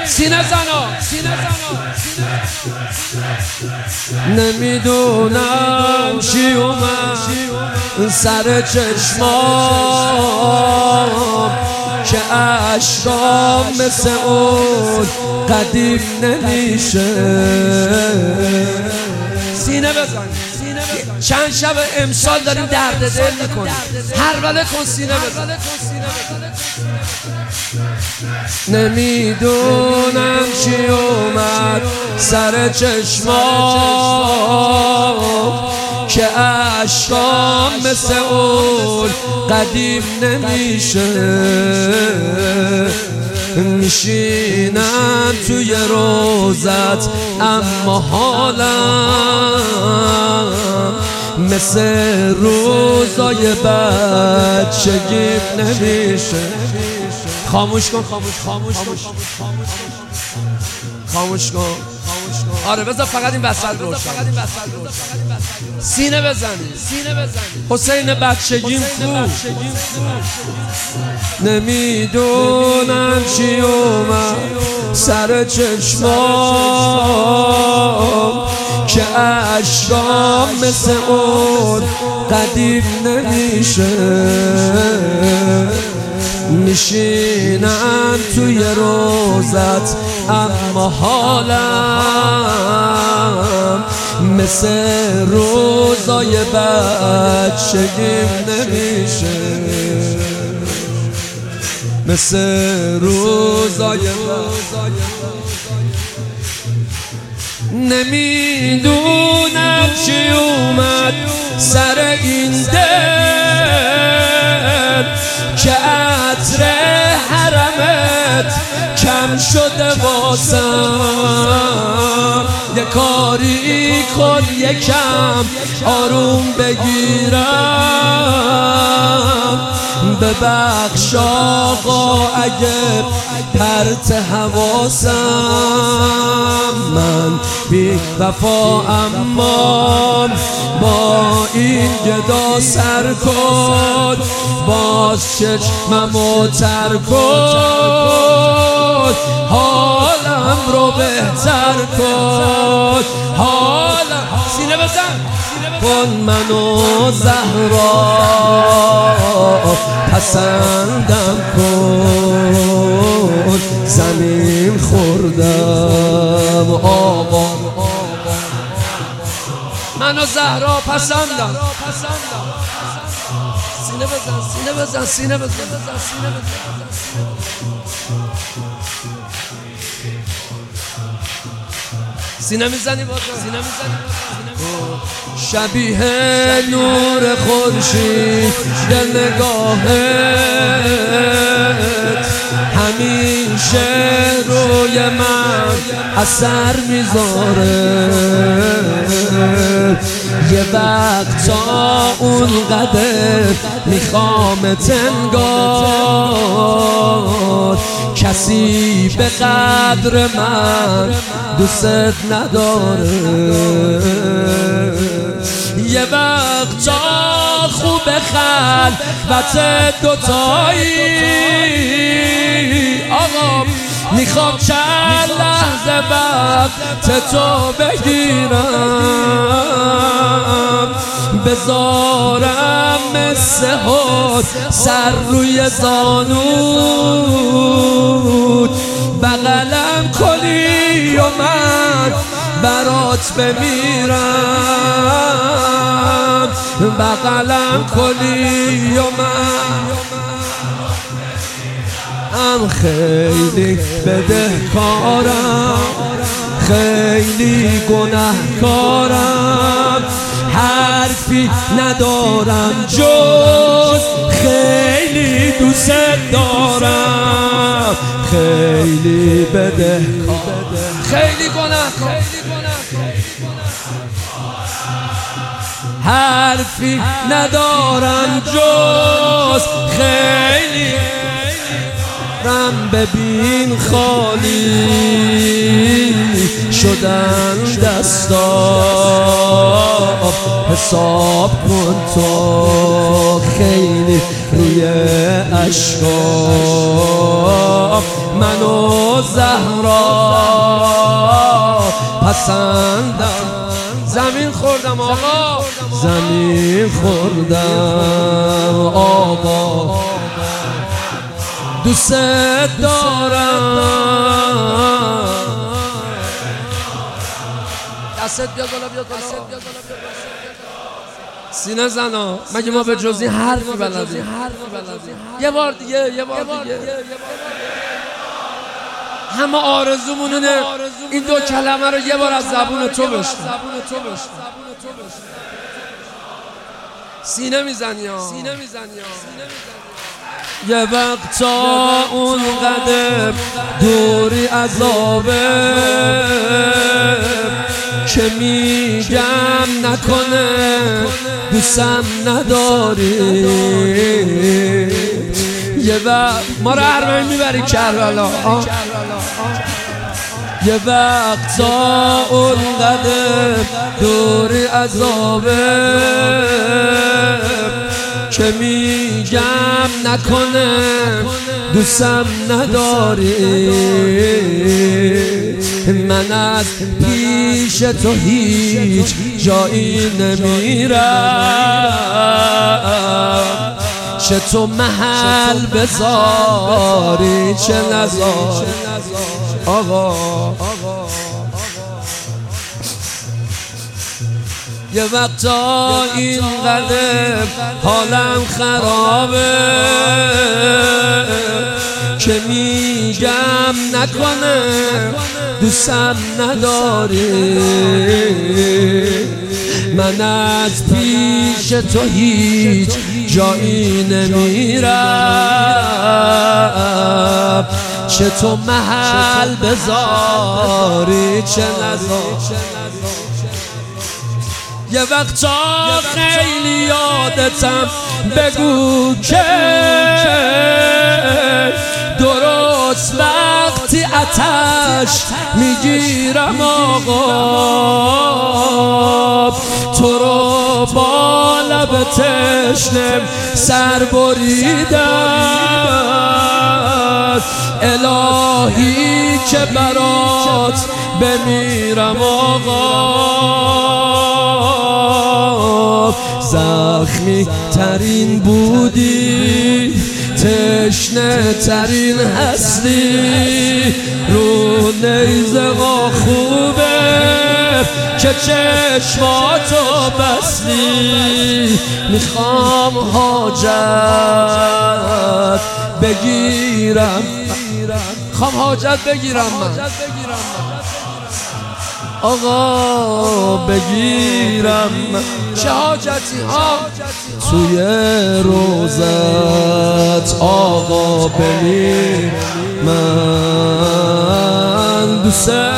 سینه زنا نمیدونم چی اومد سر چشمام که عشقام مثل اون قدیم نمیشه. سینه بزن چند شب امسال داریم درد دل میکنیم، هر وله کن سینه بزن. نمیدونم چی اومد سر چشمام که عشقام مثل اون قدیم نمیشه. میشینم توی روزت اما حالم مثل روزای بچگیم نمیشه. خاموش کن خاموش کن. آره بذار فقط این وسط روشن. سینه بزنی حسین بچگیم کو. نمیدونم چی اومد سر چشمام که عشقام مثل اون قدیم نمیشه. میشینم توی روزت اما حالم مثل روزای بچگیم نمیشه. مثل روزای نمیدونم چی اومد سر این دل که عطر حرمت کم شده واسم. یه کاری کن یکم آروم بگیرم. ببخش آقا اگه پرت حواسم. من بی وفا اما با این گدا سر کن. باز چشممو تر کن. حالم رو بهتر کن. حالم سینه بزن کن منو زهرا پسندم کن. زمین خوردم آقا منو زهرا پسندم. سینه بزن سینه میزنی شبیه نور خورشید در نگاهت همیشه روی من اثر میذاره. یه وقتا اونقدر میخوامت انگار کسی به قدر من دوست نداره. یه وقتا خوب خلوت دوتایی آقا میخوام چند لحظه وقت تو بگیرم. بذارم مثل حد سر روی زانود بغلم کنی و من برات بمیرم. بغلم کنی و من خیلی بدهکارم، خیلی گناهکارم، حرفی ندارم جز خیلی دوست دارم. خیلی بدهکارم، خیلی گناهکارم، حرفی ندارم جز خیلی. رم ببین خالی شدن دستا، حساب کن تو خیلی روی اشکام منو زهرا پسندم. زمین خوردم آقا، زمین خوردم آقا، دوست دارم. دستت بیاد بالا، بیاد بالا، سینه زنا. مگه ما به جز این حرفی بلدیم؟ یه بار دیگه، یه بار دیگه. همه آرزومون اینه این دو کلمه رو یه بار از زبون تو بشنویم. سینه میزنی ها، یه وقتا اون قدر دوری عذابه که میگم نکنه دوستم نداری. یه وقت ما رو هر میبری کربلا، یه وقتا اون قدر دوری عذابه که میگم نکنه دوستم نداری. من از پیش تو هیچ جایی نمیرم، چه تو محل بذاری چه نذاری آقا. یه وقتا این قدر حالم خرابه که میگم نکنه دوستم نداری. من از پیش تو هیچ جایی نمیرم، چه تو محل بذاری چه نذاری. یه وقتا خیلی یادتم بگو که درست وقتی آتش میگیرم آقا، تو رو با لب تشنم سر بریدم. الهی که برات بمیرم آقا، زخمی ترین بودی تشنه ترین هستی، رو نیزه خوبه که چشماتو بستی. میخوام حاجت بگیرم، میخوام حاجت بگیرم من آقا، بگیرم چه حاجتی ها توی روزت آقا. ببین من دوست